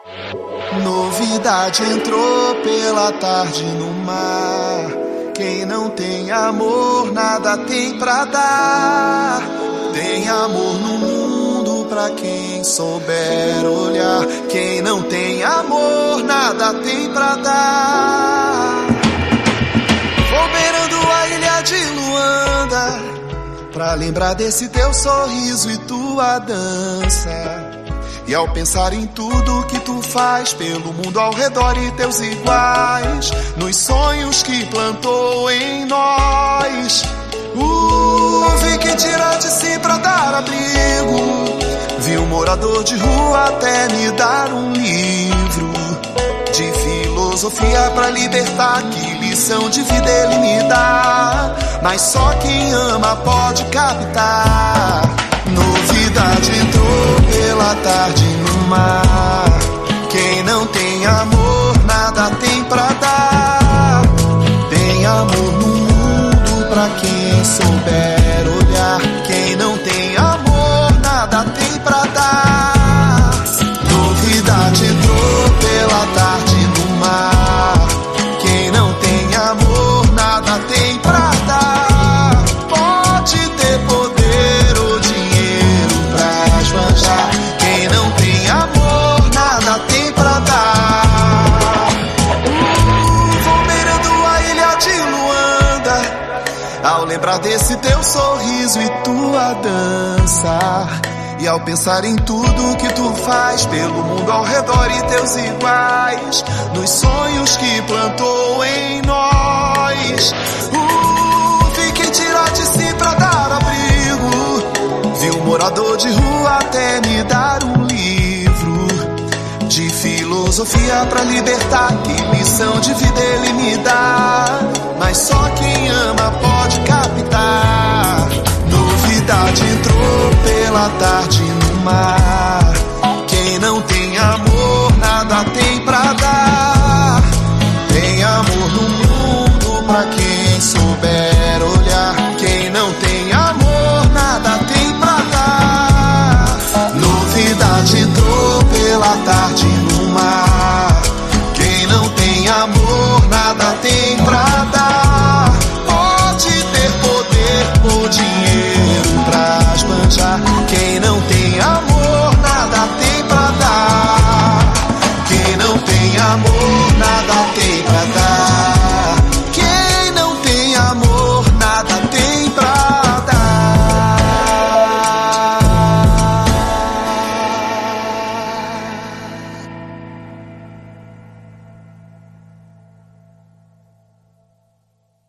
Novidade entrou pela tarde no mar. Quem não tem amor, nada tem pra dar. Tem amor no mundo pra quem souber olhar. Quem não tem amor, nada tem pra dar. Vou beirando a ilha de Luanda pra lembrar desse teu sorriso e tua dança. E ao pensar em tudo que tu faz pelo mundo ao redor e teus iguais, nos sonhos que plantou em nós, vi quem tira de si pra dar abrigo, vi um morador de rua até me dar um livro de filosofia pra libertar. Que lição de vida ele me dá, mas só quem ama pode captar. Novidade entrou pela tarde no mar. Quem não tem amor, nada tem pra dar. Tem amor no mundo pra quem souber olhar. Quem não tem amor, nada tem pra dar. Novidade entrou pela tarde no mar. Quem não tem amor, nada tem pra dar. Pode ter poder ou dinheiro pra esbanjar. Quem não tem amor, nada tem pra dar. Vou beirando a ilha de Luanda ao lembrar desse teu sorriso e tua dança. E ao pensar em tudo que tu faz pelo mundo ao redor e teus iguais, nos sonhos que plantou em nós, vi quem tirar de si pra dar abrigo, vi um morador de rua até me dar um livro de filosofia pra libertar. Que lição de vida ele me dá, mas só quem ama pode captar. Novidade entrou pela tarde no mar.